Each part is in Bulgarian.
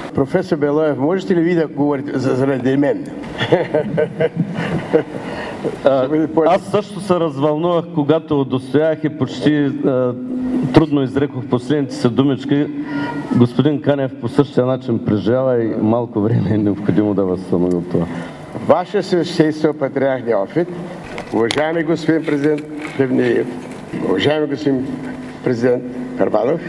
Професор Белоев, можете ли ви да говорите заради мен? Аз също се развълнувах, когато удостоях и почти трудно изрекох последните си думички. Господин Канев по същия начин преживява и малко време е необходимо да възстанови от това. Ваше Свещейство, Патриарх Неофит, уважаеми господин президент Плевнелиев, уважаеми господин президент Харбанов,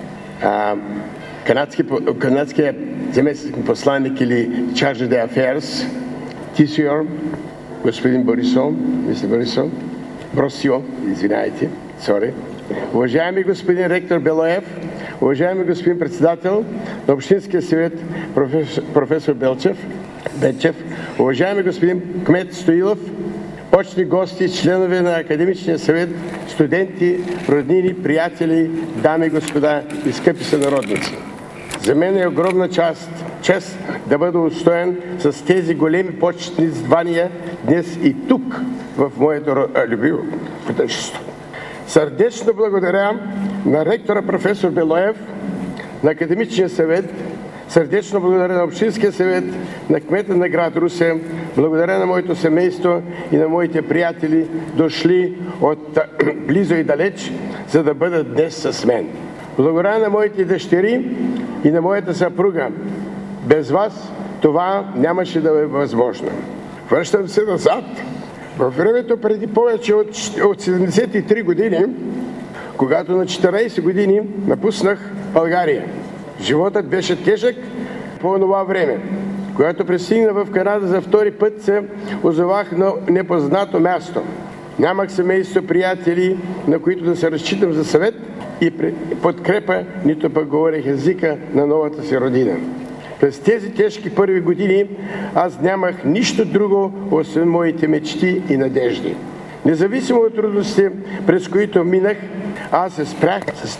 канадският заместник посланник или Charge d'Affaires Тисиор, господин мистер Бросио, извинявайте, уважаеми господин ректор Белоев, уважаеми господин председател на Общинския съвет професор Бечев, уважаеми господин кмет Стоилов, почетни гости, членове на Академичния съвет, студенти, роднини, приятели, дами и господа и скъпи сънародници. За мен е огромна чест да бъда удостоен с тези големи почетни звания днес и тук, в моето любимо отечество. Сърдечно благодаря на ректора професор Белоев, на Академичния съвет, сърдечно благодаря на Общинския съвет, на кмета на град Русе, благодаря на моето семейство и на моите приятели, дошли от близо и далеч, за да бъдат днес с мен. Благодаря на моите дъщери и на моята съпруга. Без вас това нямаше да е възможно. Връщам се назад. Във времето преди повече от 73 години, когато на 14 години напуснах България. Животът беше тежък по това време. Когато пристигна в Канада за втори път, се озовах на непознато място. Нямах семейство, приятели, на които да се разчитам за съвет и подкрепа, нито пък говорех езика на новата си родина. През тези тежки първи години аз нямах нищо друго, освен моите мечти и надежди. Независимо от трудностите, през които минах, аз се справих с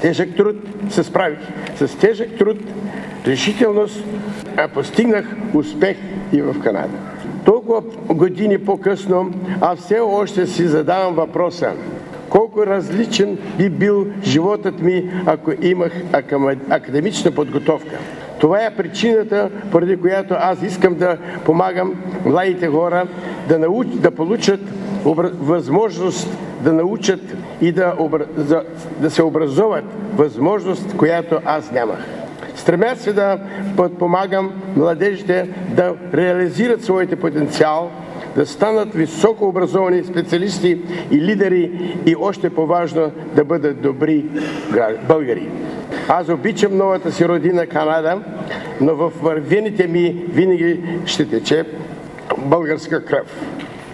тежък труд, решителност, постигнах успех и в Канада. Толкова години по-късно, аз все още си задавам въпроса: колко различен би бил животът ми, ако имах академична подготовка. Това е причината, поради която аз искам да помагам младите хора да получат възможност да научат и да се образуват, възможност, която аз нямах. Стремя се да подпомагам младежите да реализират своите потенциал, да станат високо образовани специалисти и лидери и още по-важно да бъдат добри българи. Аз обичам новата си родина Канада, но в вените ми винаги ще тече българска кръв.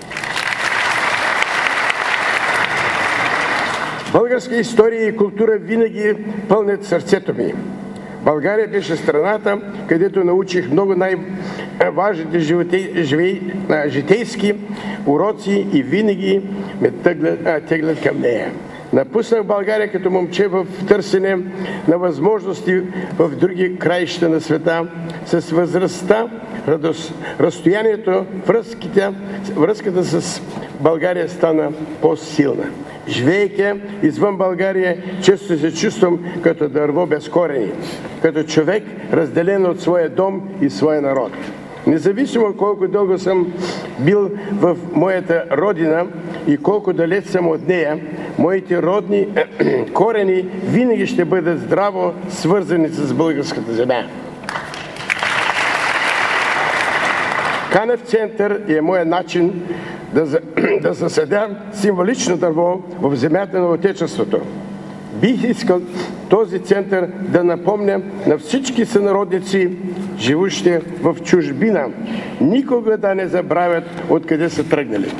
Българска история и култура винаги пълнят сърцето ми. България беше страната, където научих много най-важните житейски уроци и винаги ме теглят към нея. Напуснах България като момче в търсене на възможности в други краища на света. С възрастта, разстоянието, връзката с България стана по-силна. Живеейки извън България, често се чувствам като дърво без корени, като човек разделен от своя дом и своя народ. Независимо колко дълго съм бил в моята родина и колко далеч съм от нея, моите родни корени винаги ще бъдат здраво свързани с българската земя. Канев център е моят начин да засадя символично дърво в земята на Отечеството. Бих искал този център да напомня на всички сънародници, живущи в чужбина, никога да не забравят откъде са тръгнали.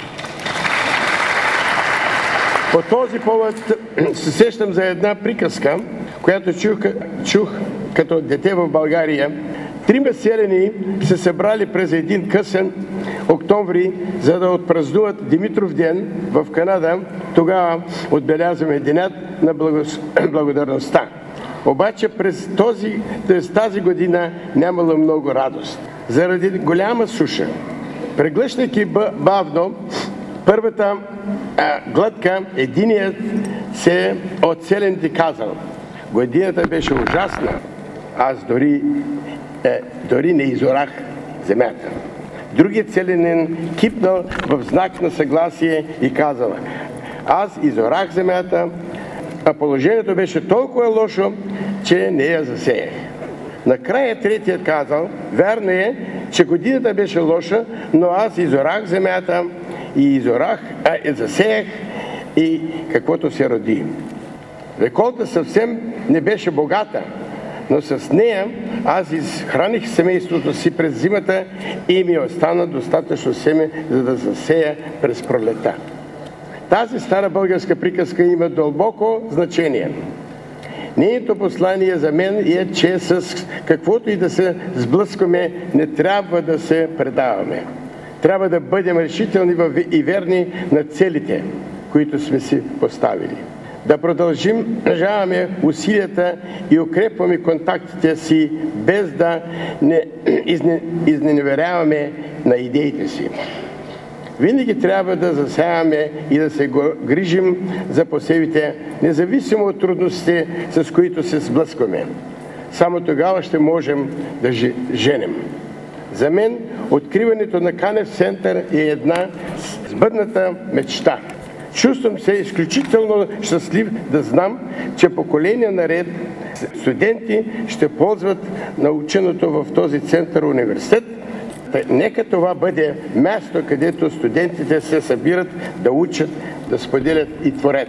По този повод се сещам за една приказка, която чух като дете в България. 3 селяни се събрали през един късен октомври, за да отпразнуват Димитров ден в Канада. Тогава отбелязваме денят на благодарността. Обаче през тази година нямало много радост. Заради голяма суша. Преглъщайки бавно първата глътка, единият се от селените казал: годината беше ужасна. Аз дори дори не изорах земята. Другият селянин кипнал в знак на съгласие и казал: аз изорах земята, а положението беше толкова лошо, че не я засеях. Накрая третият казал: вярно е, че годината беше лоша, но аз изорах земята и засеях и каквото се роди. Реколта съвсем не беше богата, но с нея аз изхраних семейството си през зимата и ми остана достатъчно семе, за да засея през пролета. Тази стара българска приказка има дълбоко значение. Нейното послание за мен е, че с каквото и да се сблъскваме, не трябва да се предаваме. Трябва да бъдем решителни и верни на целите, които сме си поставили. Да продължаваме усилията и укрепваме контактите си, без да не изневеряваме на идеите си. Винаги трябва да засяваме и да се грижим за посевите, независимо от трудностите, с които се сблъскваме. Само тогава ще можем да женем. За мен откриването на Канев център е една сбъдната мечта. Чувствам се изключително щастлив да знам, че поколения наред студенти ще ползват наученото в този център университет. Нека това бъде място, където студентите се събират да учат, да споделят и творят.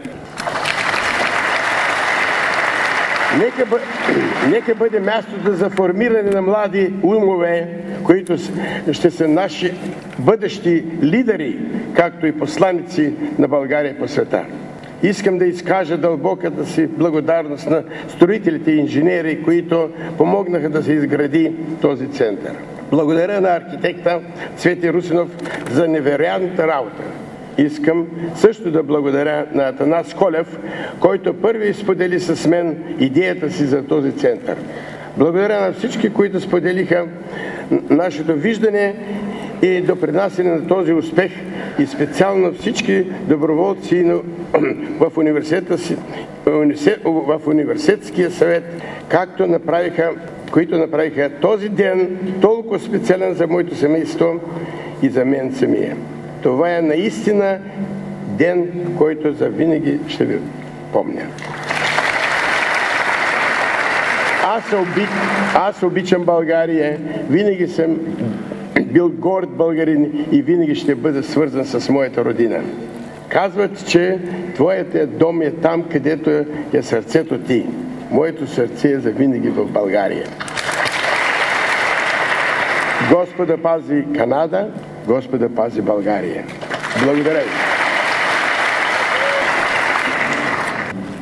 Нека бъде мястото за формиране на млади умове, които ще са наши бъдещи лидери, както и посланици на България по света. Искам да изкажа дълбоката си благодарност на строителите и инженери, които помогнаха да се изгради този център. Благодаря на архитекта Цвети Русинов за невероятната работа. Искам също да благодаря на Атанас Колев, който първи сподели с мен идеята си за този център. Благодаря на всички, които споделиха нашето виждане и допринасяне на този успех, и специално всички доброволци в университетския съвет, които направиха този ден толкова специален за моето семейство и за мен самия. Това е наистина ден, който завинаги ще ви помня. Аз обичам България, винаги съм бил горд българин и винаги ще бъда свързан с моята родина. Казват, че твоят дом е там, където е сърцето ти. Моето сърце е завинаги в България. Господа пази Канада, Господа пази България. Благодаря ви.